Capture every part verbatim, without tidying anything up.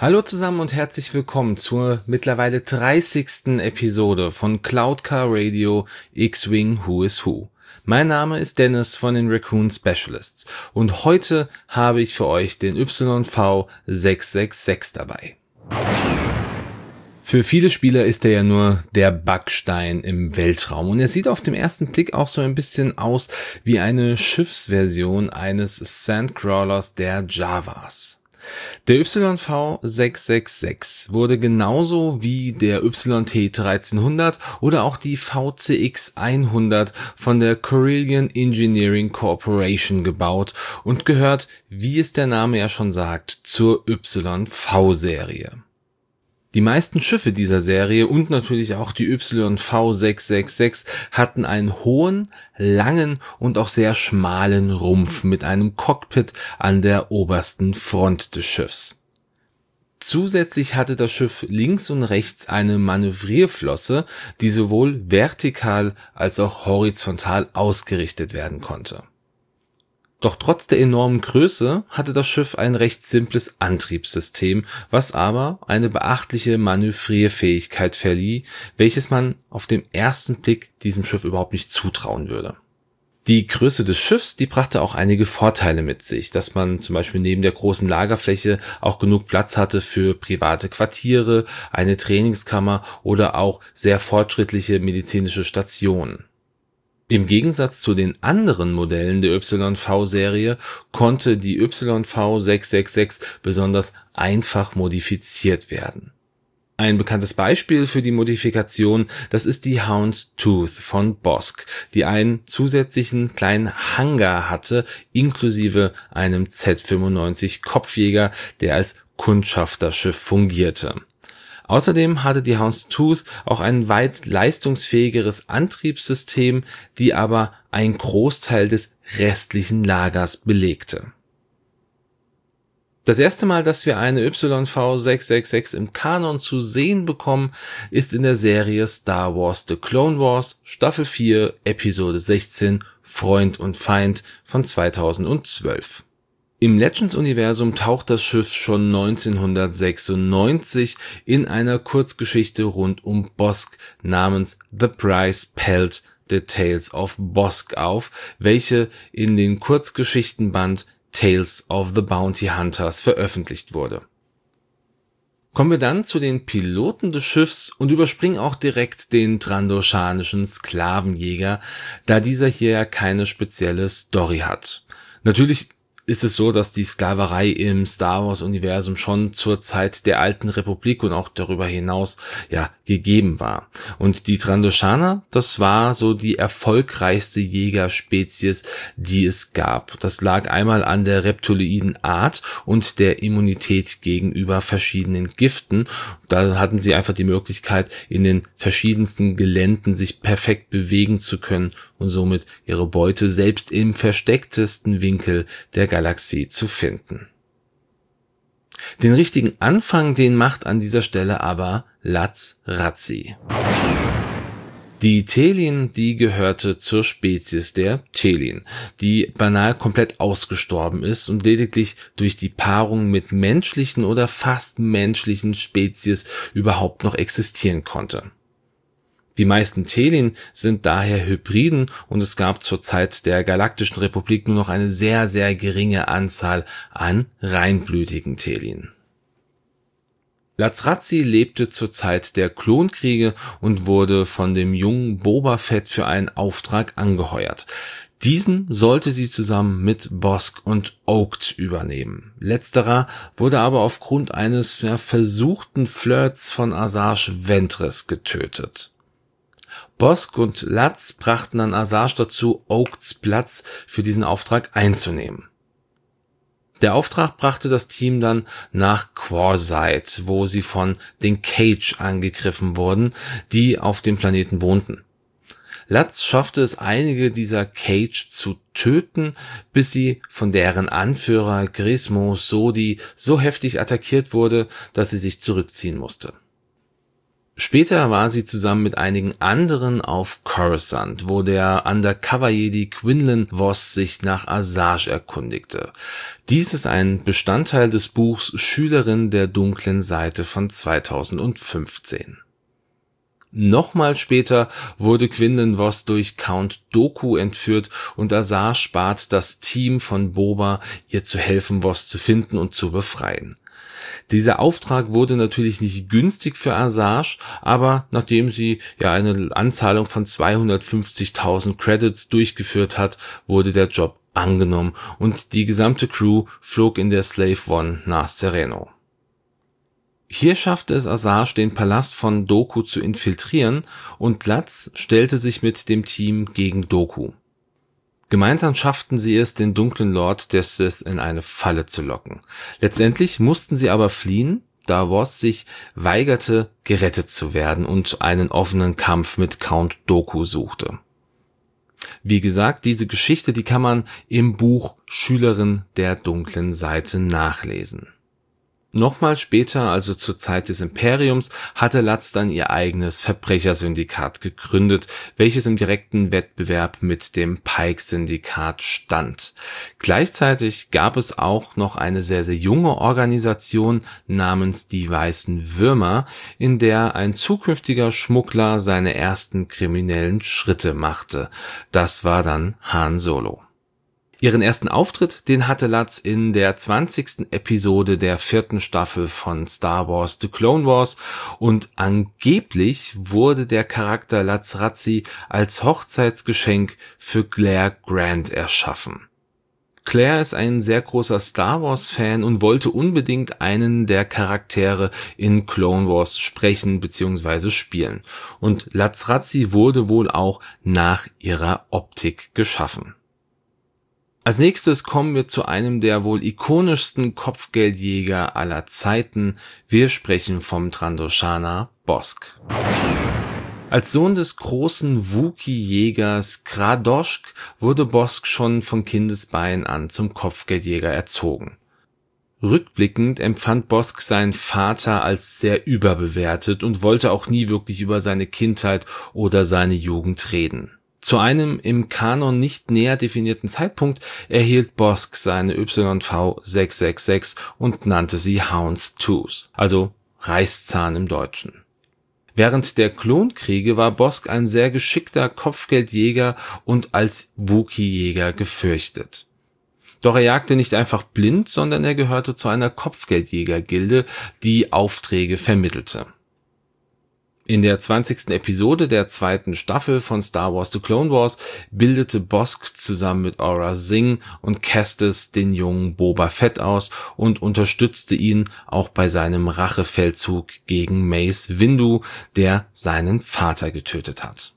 Hallo zusammen und herzlich willkommen zur mittlerweile dreißigsten Episode von Cloud Car Radio X-Wing Who is Who. Mein Name ist Dennis von den Raccoon Specialists und heute habe ich für euch den Y V sechs sechs sechs dabei. Für viele Spieler ist er ja nur der Backstein im Weltraum und er sieht auf den ersten Blick auch so ein bisschen aus wie eine Schiffsversion eines Sandcrawlers der Javas. Der Y V sechs sechs sechs wurde genauso wie der Y T dreizehnhundert oder auch die V C X hundert von der Corellian Engineering Corporation gebaut und gehört, wie es der Name ja schon sagt, zur Y V-Serie. Die meisten Schiffe dieser Serie und natürlich auch die Y V sechs sechs sechs hatten einen hohen, langen und auch sehr schmalen Rumpf mit einem Cockpit an der obersten Front des Schiffs. Zusätzlich hatte das Schiff links und rechts eine Manövrierflosse, die sowohl vertikal als auch horizontal ausgerichtet werden konnte. Doch trotz der enormen Größe hatte das Schiff ein recht simples Antriebssystem, was aber eine beachtliche Manövrierfähigkeit verlieh, welches man auf den ersten Blick diesem Schiff überhaupt nicht zutrauen würde. Die Größe des Schiffs, die brachte auch einige Vorteile mit sich, dass man zum Beispiel neben der großen Lagerfläche auch genug Platz hatte für private Quartiere, eine Trainingskammer oder auch sehr fortschrittliche medizinische Stationen. Im Gegensatz zu den anderen Modellen der Y V-Serie konnte die Y V sechs sechs sechs besonders einfach modifiziert werden. Ein bekanntes Beispiel für die Modifikation, das ist die Houndstooth von Bosk, die einen zusätzlichen kleinen Hangar hatte, inklusive einem Z fünfundneunzig Kopfjäger, der als Kundschafterschiff fungierte. Außerdem hatte die Houndstooth auch ein weit leistungsfähigeres Antriebssystem, die aber einen Großteil des restlichen Lagers belegte. Das erste Mal, dass wir eine Y V sechs sechs sechs im Kanon zu sehen bekommen, ist in der Serie Star Wars The Clone Wars, Staffel vier, Episode sechzehn, Freund und Feind von zweitausendzwölf. Im Legends-Universum taucht das Schiff schon neunzehnhundertsechsundneunzig in einer Kurzgeschichte rund um Bosk namens The Price Pelt, The Tales of Bosk auf, welche in den Kurzgeschichtenband Tales of the Bounty Hunters veröffentlicht wurde. Kommen wir dann zu den Piloten des Schiffs und überspringen auch direkt den trandoshanischen Sklavenjäger, da dieser hier ja keine spezielle Story hat. Natürlich ist es so, dass die Sklaverei im Star Wars Universum schon zur Zeit der Alten Republik und auch darüber hinaus ja gegeben war. Und die Trandoshaner, das war so die erfolgreichste Jägerspezies, die es gab. Das lag einmal an der reptiloiden Art und der Immunität gegenüber verschiedenen Giften. Da hatten sie einfach die Möglichkeit, in den verschiedensten Geländen sich perfekt bewegen zu können und somit ihre Beute selbst im verstecktesten Winkel der Galaxie zu finden. Den richtigen Anfang, den macht an dieser Stelle aber Laz Razzi. Die Telin, die gehörte zur Spezies der Telin, die beinahe komplett ausgestorben ist und lediglich durch die Paarung mit menschlichen oder fast menschlichen Spezies überhaupt noch existieren konnte. Die meisten Telin sind daher Hybriden und es gab zur Zeit der Galaktischen Republik nur noch eine sehr, sehr geringe Anzahl an reinblütigen Telin. Laz Razzi lebte zur Zeit der Klonkriege und wurde von dem jungen Boba Fett für einen Auftrag angeheuert. Diesen sollte sie zusammen mit Bosk und Oaked übernehmen. Letzterer wurde aber aufgrund eines ja, versuchten Flirts von Asajj Ventress getötet. Bosk und Laz brachten dann Asajj dazu, Oakeds Platz für diesen Auftrag einzunehmen. Der Auftrag brachte das Team dann nach Quarzite, wo sie von den Cage angegriffen wurden, die auf dem Planeten wohnten. Laz schaffte es, einige dieser Cage zu töten, bis sie von deren Anführer Grismo Sodi so heftig attackiert wurde, dass sie sich zurückziehen musste. Später war sie zusammen mit einigen anderen auf Coruscant, wo der Undercover-Jedi Quinlan Vos sich nach Asajj erkundigte. Dies ist ein Bestandteil des Buchs Schülerin der dunklen Seite von zweitausendfünfzehn. Nochmal später wurde Quinlan Vos durch Count Dooku entführt und Asajj bat das Team von Boba, ihr zu helfen, Vos zu finden und zu befreien. Dieser Auftrag wurde natürlich nicht günstig für Asajj, aber nachdem sie ja eine Anzahlung von zweihundertfünfzigtausend Credits durchgeführt hat, wurde der Job angenommen und die gesamte Crew flog in der Slave One nach Serenno. Hier schaffte es Asajj, den Palast von Dooku zu infiltrieren, und Lutz stellte sich mit dem Team gegen Dooku. Gemeinsam schafften sie es, den dunklen Lord der Sith in eine Falle zu locken. Letztendlich mussten sie aber fliehen, da Vos sich weigerte, gerettet zu werden und einen offenen Kampf mit Count Dooku suchte. Wie gesagt, diese Geschichte, die kann man im Buch Schülerin der dunklen Seite nachlesen. Nochmal später, also zur Zeit des Imperiums, hatte Lutz dann ihr eigenes Verbrechersyndikat gegründet, welches im direkten Wettbewerb mit dem Pike-Syndikat stand. Gleichzeitig gab es auch noch eine sehr, sehr junge Organisation namens die Weißen Würmer, in der ein zukünftiger Schmuggler seine ersten kriminellen Schritte machte. Das war dann Han Solo. Ihren ersten Auftritt, den hatte Lutz in der zwanzigsten Episode der vierten Staffel von Star Wars The Clone Wars, und angeblich wurde der Charakter Lutz Razzi als Hochzeitsgeschenk für Claire Grant erschaffen. Claire ist ein sehr großer Star Wars Fan und wollte unbedingt einen der Charaktere in Clone Wars sprechen bzw. spielen. Und Lutz Razzi wurde wohl auch nach ihrer Optik geschaffen. Als nächstes kommen wir zu einem der wohl ikonischsten Kopfgeldjäger aller Zeiten. Wir sprechen vom Trandoshaner Bossk. Als Sohn des großen Wookiee-Jägers Gradoshk wurde Bossk schon von Kindesbeinen an zum Kopfgeldjäger erzogen. Rückblickend empfand Bossk seinen Vater als sehr überbewertet und wollte auch nie wirklich über seine Kindheit oder seine Jugend reden. Zu einem im Kanon nicht näher definierten Zeitpunkt erhielt Bossk seine Y V sechs sechs sechs und nannte sie Houndstooth, also Reißzahn im Deutschen. Während der Klonkriege war Bossk ein sehr geschickter Kopfgeldjäger und als Wookiee-Jäger gefürchtet. Doch er jagte nicht einfach blind, sondern er gehörte zu einer Kopfgeldjäger-Gilde, die Aufträge vermittelte. In der zwanzigsten Episode der zweiten Staffel von Star Wars The Clone Wars bildete Bossk zusammen mit Aurra Sing und Kestis den jungen Boba Fett aus und unterstützte ihn auch bei seinem Rachefeldzug gegen Mace Windu, der seinen Vater getötet hat.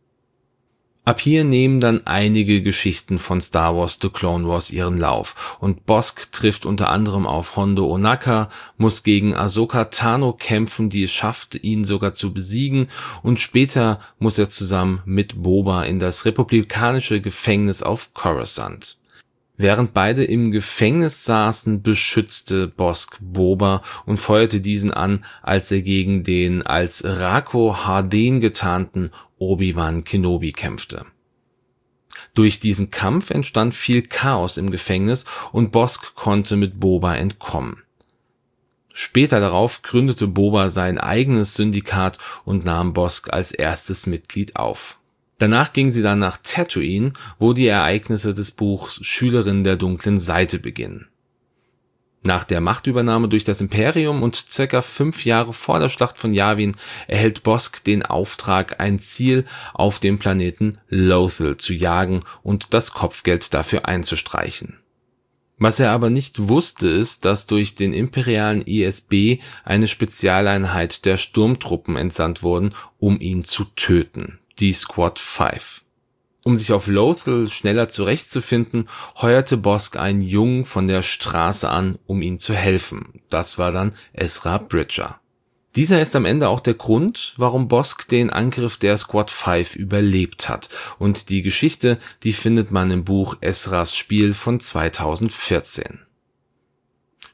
Ab hier nehmen dann einige Geschichten von Star Wars The Clone Wars ihren Lauf und Bossk trifft unter anderem auf Hondo Ohnaka, muss gegen Ahsoka Tano kämpfen, die es schafft, ihn sogar zu besiegen, und später muss er zusammen mit Boba in das republikanische Gefängnis auf Coruscant. Während beide im Gefängnis saßen, beschützte Bossk Boba und feuerte diesen an, als er gegen den als Rako Harden getarnten Obi-Wan Kenobi kämpfte. Durch diesen Kampf entstand viel Chaos im Gefängnis und Bossk konnte mit Boba entkommen. Später darauf gründete Boba sein eigenes Syndikat und nahm Bossk als erstes Mitglied auf. Danach ging sie dann nach Tatooine, wo die Ereignisse des Buchs Schülerin der dunklen Seite beginnen. Nach der Machtübernahme durch das Imperium und circa fünf Jahre vor der Schlacht von Yavin erhält Bossk den Auftrag, ein Ziel auf dem Planeten Lothal zu jagen und das Kopfgeld dafür einzustreichen. Was er aber nicht wusste, ist, dass durch den imperialen E S B eine Spezialeinheit der Sturmtruppen entsandt wurden, um ihn zu töten, die Squad fünf. Um sich auf Lothal schneller zurechtzufinden, heuerte Bossk einen Jungen von der Straße an, um ihm zu helfen. Das war dann Ezra Bridger. Dieser ist am Ende auch der Grund, warum Bossk den Angriff der Squad fünf überlebt hat. Und die Geschichte, die findet man im Buch Ezras Spiel von zweitausendvierzehn.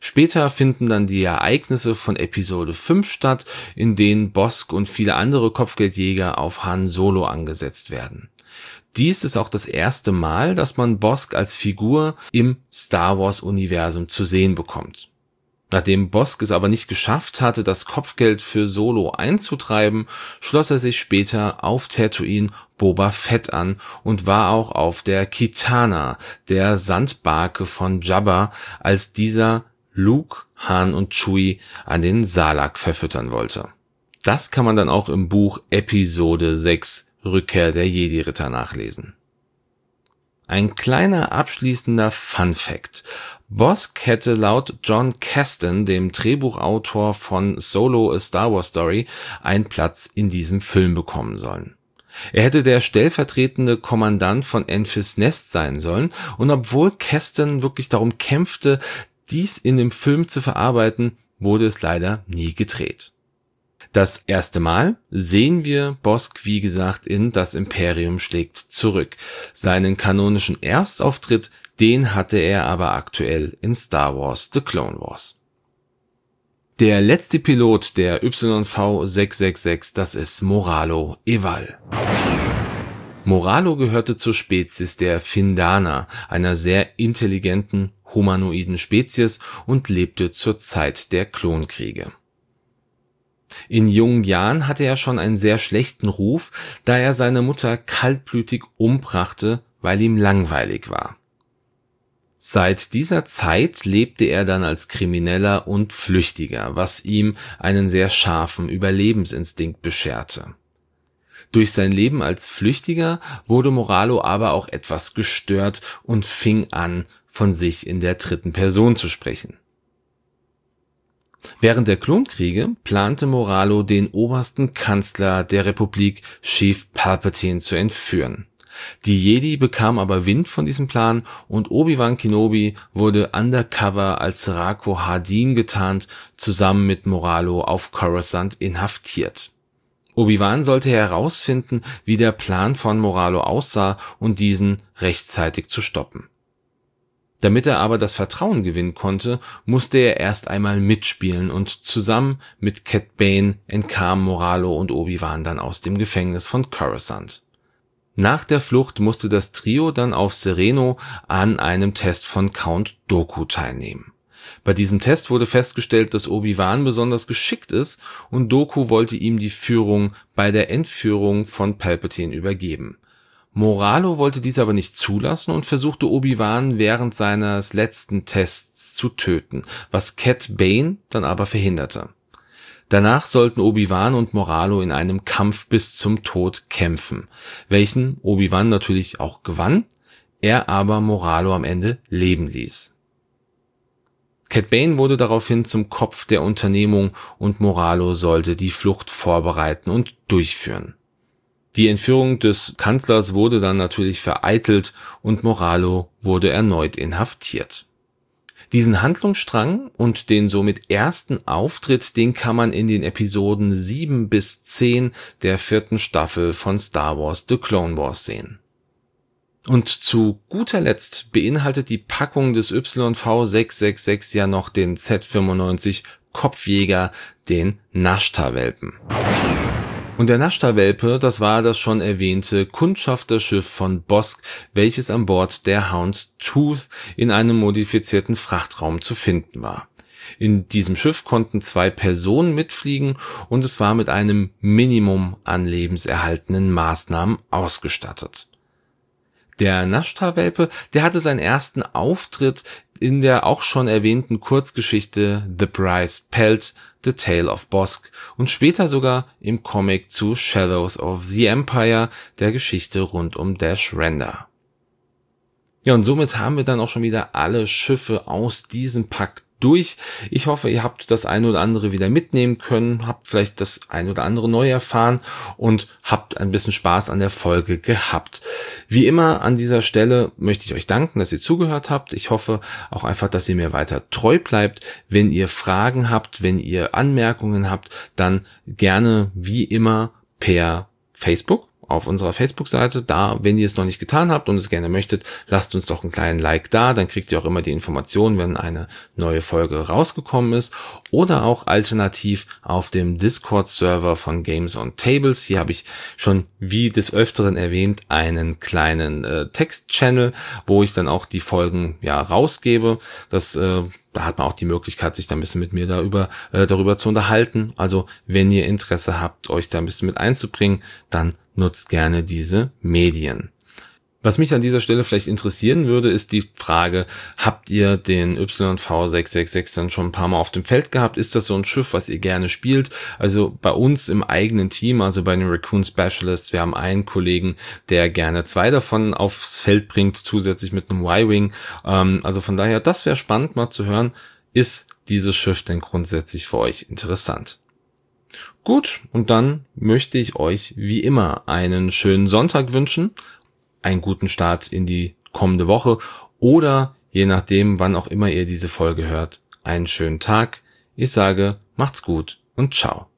Später finden dann die Ereignisse von Episode fünf statt, in denen Bossk und viele andere Kopfgeldjäger auf Han Solo angesetzt werden. Dies ist auch das erste Mal, dass man Bossk als Figur im Star-Wars-Universum zu sehen bekommt. Nachdem Bossk es aber nicht geschafft hatte, das Kopfgeld für Solo einzutreiben, schloss er sich später auf Tatooine Boba Fett an und war auch auf der Kitana, der Sandbarke von Jabba, als dieser Luke, Han und Chewie an den Salak verfüttern wollte. Das kann man dann auch im Buch Episode sechs Rückkehr der Jedi-Ritter nachlesen. Ein kleiner abschließender Fun-Fact. Bossk hätte laut John Kasdan, dem Drehbuchautor von Solo A Star Wars Story, einen Platz in diesem Film bekommen sollen. Er hätte der stellvertretende Kommandant von Enfys Nest sein sollen, und obwohl Kasdan wirklich darum kämpfte, dies in dem Film zu verarbeiten, wurde es leider nie gedreht. Das erste Mal sehen wir Bossk, wie gesagt, in Das Imperium schlägt zurück. Seinen kanonischen Erstauftritt, den hatte er aber aktuell in Star Wars The Clone Wars. Der letzte Pilot der Y V sechs sechs sechs, das ist Moralo Eval. Moralo gehörte zur Spezies der Findana, einer sehr intelligenten, humanoiden Spezies, und lebte zur Zeit der Klonkriege. In jungen Jahren hatte er schon einen sehr schlechten Ruf, da er seine Mutter kaltblütig umbrachte, weil ihm langweilig war. Seit dieser Zeit lebte er dann als Krimineller und Flüchtiger, was ihm einen sehr scharfen Überlebensinstinkt bescherte. Durch sein Leben als Flüchtiger wurde Moralo aber auch etwas gestört und fing an, von sich in der dritten Person zu sprechen. Während der Klonkriege plante Moralo, den obersten Kanzler der Republik, Chief Palpatine, zu entführen. Die Jedi bekamen aber Wind von diesem Plan und Obi-Wan Kenobi wurde undercover als Rako Hardin getarnt, zusammen mit Moralo auf Coruscant inhaftiert. Obi-Wan sollte herausfinden, wie der Plan von Moralo aussah und diesen rechtzeitig zu stoppen. Damit er aber das Vertrauen gewinnen konnte, musste er erst einmal mitspielen, und zusammen mit Cad Bane entkamen Moralo und Obi-Wan dann aus dem Gefängnis von Coruscant. Nach der Flucht musste das Trio dann auf Sereno an einem Test von Count Dooku teilnehmen. Bei diesem Test wurde festgestellt, dass Obi-Wan besonders geschickt ist, und Dooku wollte ihm die Führung bei der Entführung von Palpatine übergeben. Moralo wollte dies aber nicht zulassen und versuchte Obi-Wan während seines letzten Tests zu töten, was Cad Bane dann aber verhinderte. Danach sollten Obi-Wan und Moralo in einem Kampf bis zum Tod kämpfen, welchen Obi-Wan natürlich auch gewann, er aber Moralo am Ende leben ließ. Cad Bane wurde daraufhin zum Kopf der Unternehmung und Moralo sollte die Flucht vorbereiten und durchführen. Die Entführung des Kanzlers wurde dann natürlich vereitelt und Moralo wurde erneut inhaftiert. Diesen Handlungsstrang und den somit ersten Auftritt, den kann man in den Episoden sieben bis zehn der vierten Staffel von Star Wars The Clone Wars sehen. Und zu guter Letzt beinhaltet die Packung des Y V sechs sechs sechs ja noch den Z fünfundneunzig Kopfjäger, den Nashta-Welpen. Und der Nashta-Welpe, das war das schon erwähnte Kundschafterschiff von Bossk, welches an Bord der Hound's Tooth in einem modifizierten Frachtraum zu finden war. In diesem Schiff konnten zwei Personen mitfliegen und es war mit einem Minimum an lebenserhaltenden Maßnahmen ausgestattet. Der Nashta-Welpe, der hatte seinen ersten Auftritt in der auch schon erwähnten Kurzgeschichte The Bryce Pelt, The Tale of Bossk und später sogar im Comic zu Shadows of the Empire, der Geschichte rund um Dash Rendar. Ja, und somit haben wir dann auch schon wieder alle Schiffe aus diesem Pack durch. Ich hoffe, ihr habt das ein oder andere wieder mitnehmen können, habt vielleicht das ein oder andere neu erfahren und habt ein bisschen Spaß an der Folge gehabt. Wie immer an dieser Stelle möchte ich euch danken, dass ihr zugehört habt. Ich hoffe auch einfach, dass ihr mir weiter treu bleibt. Wenn ihr Fragen habt, wenn ihr Anmerkungen habt, dann gerne wie immer per Facebook auf unserer Facebook-Seite. Da, wenn ihr es noch nicht getan habt und es gerne möchtet, lasst uns doch einen kleinen Like da. Dann kriegt ihr auch immer die Informationen, wenn eine neue Folge rausgekommen ist. Oder auch alternativ auf dem Discord-Server von Games on Tables. Hier habe ich schon, wie des Öfteren erwähnt, einen kleinen äh, Text-Channel, wo ich dann auch die Folgen ja rausgebe. Das äh, Da hat man auch die Möglichkeit, sich da ein bisschen mit mir darüber, äh, darüber zu unterhalten. Also wenn ihr Interesse habt, euch da ein bisschen mit einzubringen, dann nutzt gerne diese Medien. Was mich an dieser Stelle vielleicht interessieren würde, ist die Frage, habt ihr den Y V sechs sechs sechs dann schon ein paar Mal auf dem Feld gehabt? Ist das so ein Schiff, was ihr gerne spielt? Also bei uns im eigenen Team, also bei den Raccoon Specialists, wir haben einen Kollegen, der gerne zwei davon aufs Feld bringt, zusätzlich mit einem Y-Wing. Ähm, also von daher, das wäre spannend mal zu hören. Ist dieses Schiff denn grundsätzlich für euch interessant? Gut, und dann möchte ich euch wie immer einen schönen Sonntag wünschen, einen guten Start in die kommende Woche oder je nachdem, wann auch immer ihr diese Folge hört, einen schönen Tag. Ich sage, macht's gut und ciao.